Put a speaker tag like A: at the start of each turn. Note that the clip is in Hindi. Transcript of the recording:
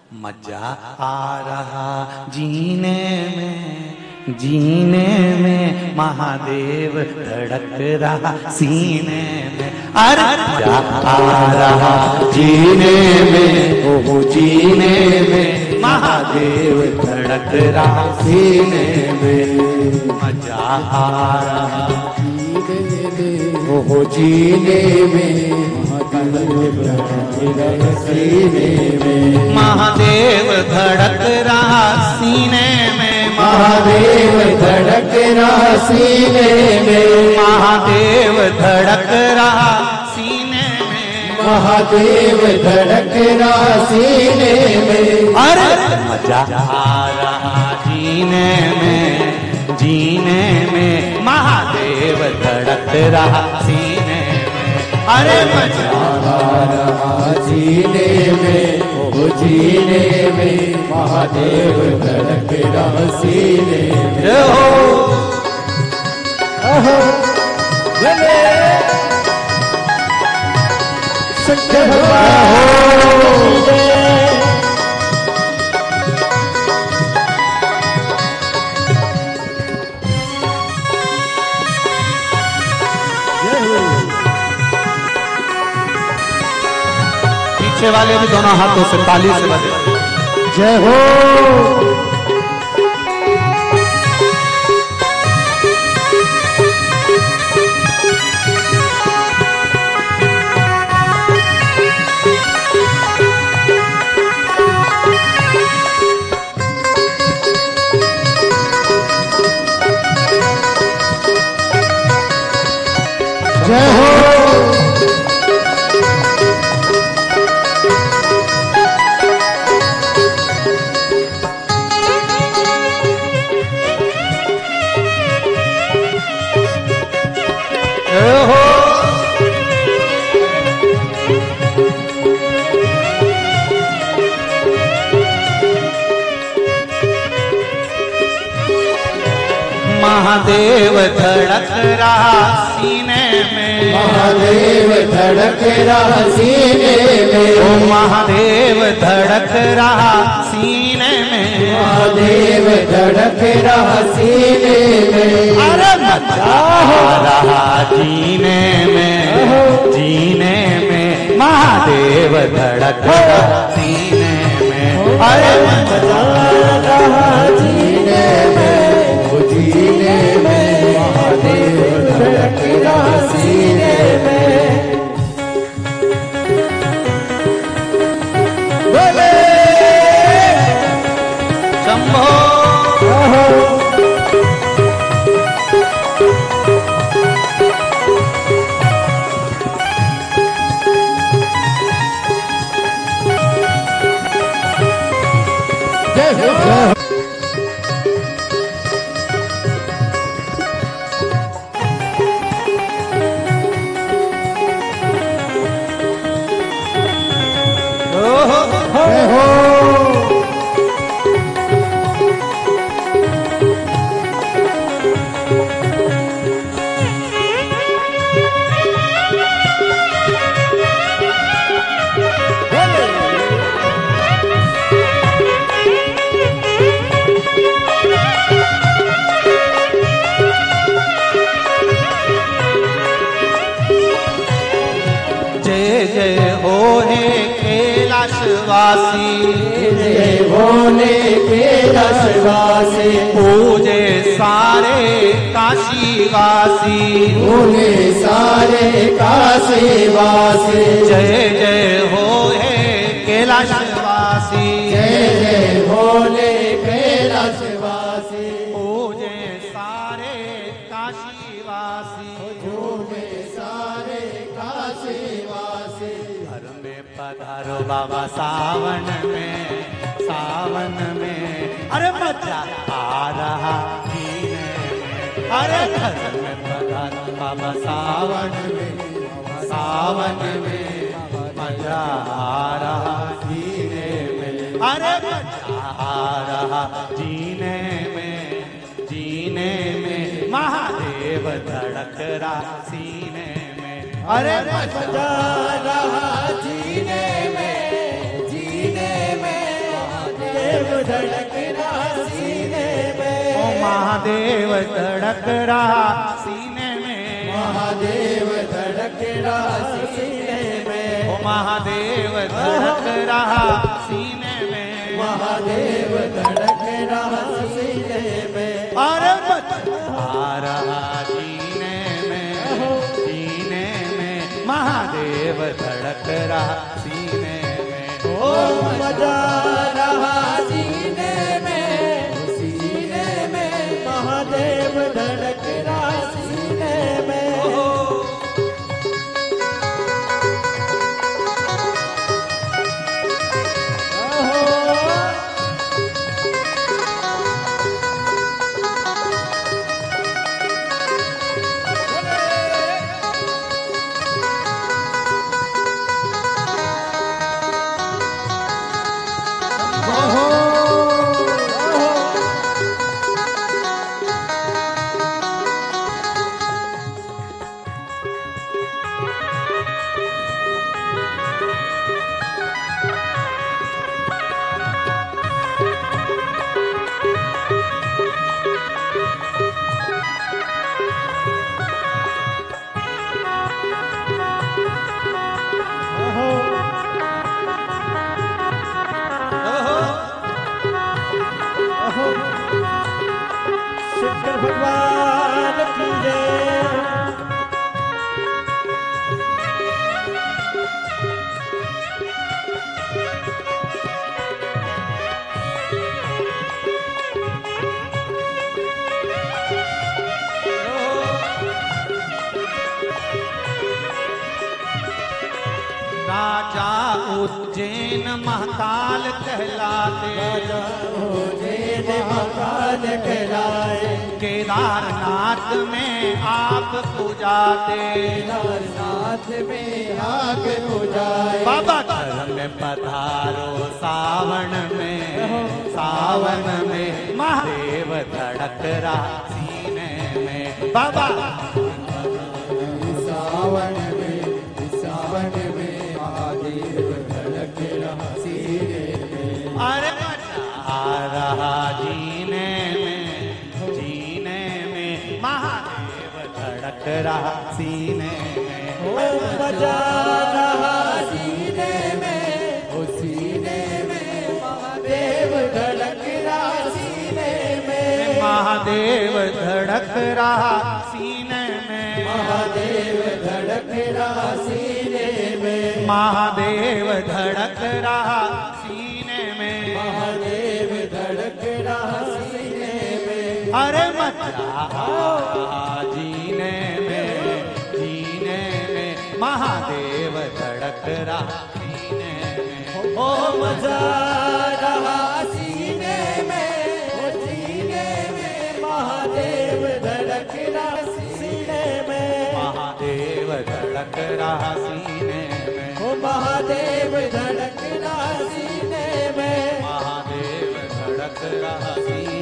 A: मजा आ रहा जीने में महादेव धड़क रहा सीने में। अरे मजा आ रहा जीने में महादेव धड़क रहा सीने में। मजा आ रहा जीने में महादेव धड़क रहा सीने में।
B: महादेव धड़क रहा सीने में।
A: महादेव धड़क रहा सीने में।
B: महादेव धड़क रहा सीने में।
A: अरे मजा आ रहा जीने में महादेव धड़क रहा सीने में। अरे मजा
B: आ रहा जीने में महादेव धड़क रहा सीने में। शंकर भगवान
A: पीछे वाले भी दोनों हाथों से ताली से बजे।
B: जय हो। जय हो।
A: महादेव धड़क रहा सीने में।
B: महादेव धड़क रहा सीने में।
A: ओ महादेव धड़क रहा सीने में।
B: महादेव धड़क रहा सीने में।
A: अरे मजा आ रहा जीने में महादेव धड़क रहा सीने में। अरे मजा आ रहा
B: जीने में महादेव धड़क रहा सीने में। बोले
A: शंभो।
B: जय हो। जय हो।
A: जय जय हो हे कैलाशवासी।
B: जय भोले कैलाशवासी।
A: पूजे सारे काशीवासी।
B: भोले सारे काशीवासी।
A: जय जय हो हे कैलाशवासी।
B: जय जय भोले कैलाशवासी।
A: पूजे सारे काशीवासी।
B: भोले सारे काशीवासी।
A: घर में पधारो बाबा सावन में। अरे मजा आ रहा जीने में। अरे घर में पधारो बाबा सावन में मजा आ रहा जीने में। अरे मजा आ रहा जीने में महादेव धड़क रहा सीने में। अरे मजा
B: रहा जीने में धड़क रहा सीने में,
A: ओ महादेव धड़क रहा सीने में,
B: महादेव धड़क रहा सीने में,
A: ओ महादेव धड़क रहा सीने में,
B: महादेव धड़क रहा सीने में,
A: अरे आ रहा सीने में महादेव धड़क रहा सीने में,
B: ओ मजा रहा सीने में, सीने में महादेव धड़क रहा सीने में, शंकर भगवान की जय।
A: राजा उज्जैन महाकाल कहलाते,
B: उज्जैन महाकाल कहलाए,
A: केदारनाथ में आप पूजाते,
B: केदारनाथ में आग बुझाए,
A: बाबा घर में पधारो सावन में महादेव धड़क रहा सीने में, बाबा
B: सावन में महादेव धड़क रहा सीने में,
A: अरे आ रहा जीने में महादेव धड़क रहा सीने में,
B: ओ बजा रहा सीने में, ओ सीने में महादेव धड़क रहा सीने में,
A: महादेव धड़क रहा सीने में,
B: महादेव धड़क रहा सीने में,
A: महादेव धड़क रहा सीने में,
B: महादेव धड़क रहा सीने में,
A: अरे मचा जीने में महादेव धड़क रहा सीने में,
B: ओ मजा रहा सीने में, ओ सीने में महादेव धड़क रहा सीने में,
A: महादेव धड़क रहा सीने में,
B: ओ महादेव धड़क रहा सीने में,
A: महादेव धड़क रहा सीने